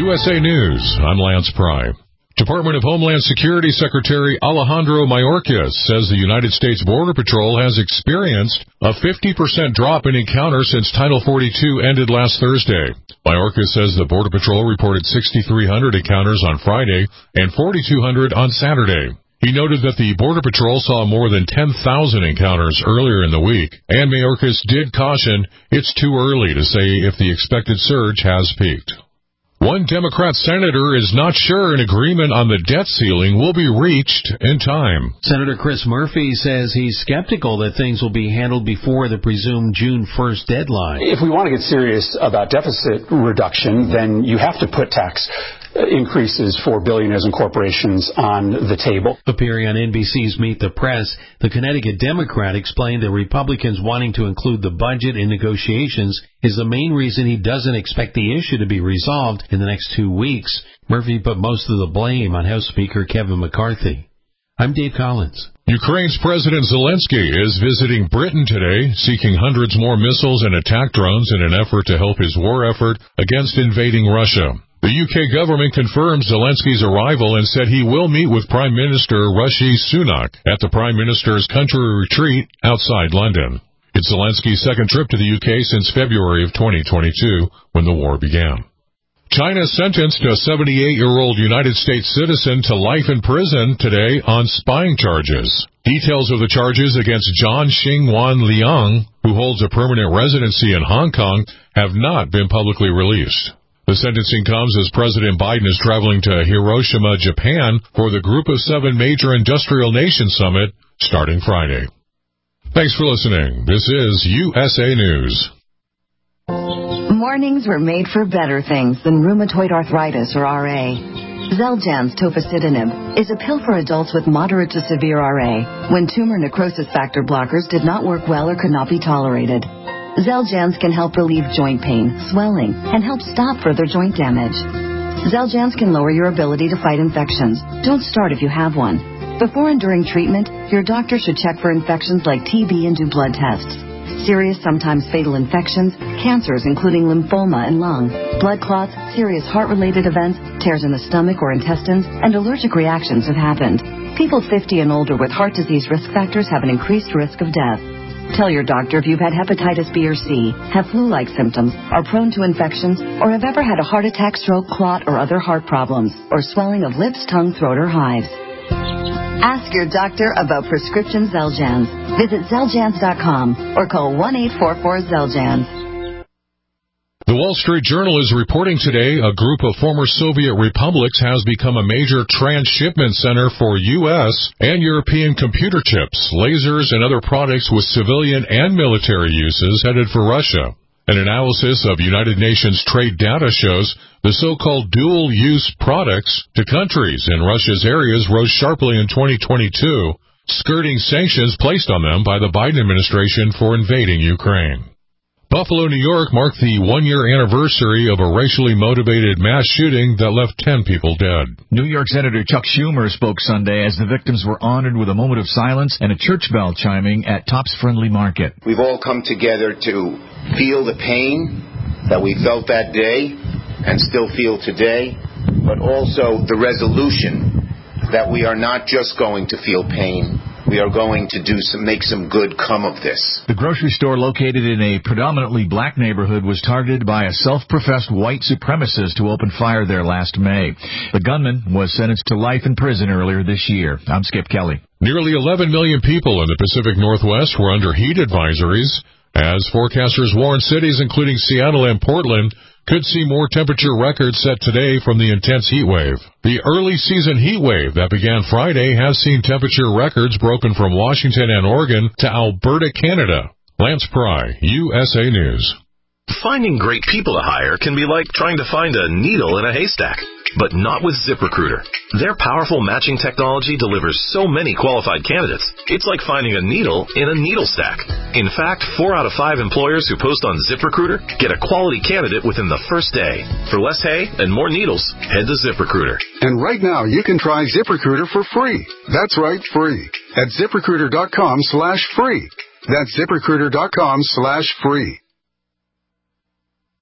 USA News, I'm Lance Pry. Department of Homeland Security Secretary Alejandro Mayorkas says the United States Border Patrol has experienced a 50% drop in encounters since Title 42 ended last Thursday. Mayorkas says the Border Patrol reported 6,300 encounters on Friday and 4,200 on Saturday. He noted that the Border Patrol saw more than 10,000 encounters earlier in the week, and Mayorkas did caution it's too early to say if the expected surge has peaked. One Democrat senator is not sure an agreement on the debt ceiling will be reached in time. Senator Chris Murphy says he's skeptical that things will be handled before the presumed June 1st deadline. If we want to get serious about deficit reduction, then you have to put tax increases for billionaires and corporations on the table. Appearing on NBC's Meet the Press, the Connecticut Democrat explained that Republicans wanting to include the budget in negotiations is the main reason he doesn't expect the issue to be resolved in the next 2 weeks. Murphy put most of the blame on House Speaker Kevin McCarthy. I'm Dave Collins. Ukraine's President Zelensky is visiting Britain today, seeking hundreds more missiles and attack drones in an effort to help his war effort against invading Russia. The UK government confirmed Zelensky's arrival and said he will meet with Prime Minister Rishi Sunak at the Prime Minister's country retreat outside London. It's Zelensky's second trip to the UK since February of 2022, when the war began. China sentenced a 78-year-old United States citizen to life in prison today on spying charges. Details of the charges against John Xingwan Liang, who holds a permanent residency in Hong Kong, have not been publicly released. The sentencing comes as President Biden is traveling to Hiroshima, Japan, for the Group of 7 Major Industrial Nations Summit starting Friday. Thanks for listening. This is USA News. Mornings were made for better things than rheumatoid arthritis or RA. Xeljanz tofacitinib is a pill for adults with moderate to severe RA when tumor necrosis factor blockers did not work well or could not be tolerated. Xeljanz can help relieve joint pain, swelling, and help stop further joint damage. Xeljanz can lower your ability to fight infections. Don't start if you have one. Before and during treatment, your doctor should check for infections like TB and do blood tests. Serious, sometimes fatal infections, cancers including lymphoma and lung, blood clots, serious heart-related events, tears in the stomach or intestines, and allergic reactions have happened. People 50 and older with heart disease risk factors have an increased risk of death. Tell your doctor if you've had hepatitis B or C, have flu-like symptoms, are prone to infections, or have ever had a heart attack, stroke, clot, or other heart problems, or swelling of lips, tongue, throat, or hives. Ask your doctor about prescription Xeljanz. Visit Xeljanz.com or call 1-844-XELJANZ. The Wall Street Journal is reporting today a group of former Soviet republics has become a major transshipment center for U.S. and European computer chips, lasers, and other products with civilian and military uses headed for Russia. An analysis of United Nations trade data shows the so-called dual-use products to countries in Russia's areas rose sharply in 2022, skirting sanctions placed on them by the Biden administration for invading Ukraine. Buffalo, New York marked the one-year anniversary of a racially motivated mass shooting that left 10 people dead. New York Senator Chuck Schumer spoke Sunday as the victims were honored with a moment of silence and a church bell chiming at Tops Friendly Market. We've all come together to feel the pain that we felt that day and still feel today, but also the resolution that we are not just going to feel pain. We are going to make some good come of this. The grocery store located in a predominantly black neighborhood was targeted by a self-professed white supremacist who opened fire there last May. The gunman was sentenced to life in prison earlier this year. I'm Skip Kelly. Nearly 11 million people in the Pacific Northwest were under heat advisories, as forecasters warn cities including Seattle and Portland could see more temperature records set today from the intense heat wave. The early season heat wave that began Friday has seen temperature records broken from Washington and Oregon to Alberta, Canada. Lance Pry, USA News. Finding great people to hire can be like trying to find a needle in a haystack, but not with ZipRecruiter. Their powerful matching technology delivers so many qualified candidates, it's like finding a needle in a needle stack. In fact, 4 out of 5 employers who post on ZipRecruiter get a quality candidate within the first day. For less hay and more needles, head to ZipRecruiter. And right now, you can try ZipRecruiter for free. That's right, free. At ZipRecruiter.com/free. That's ZipRecruiter.com/free.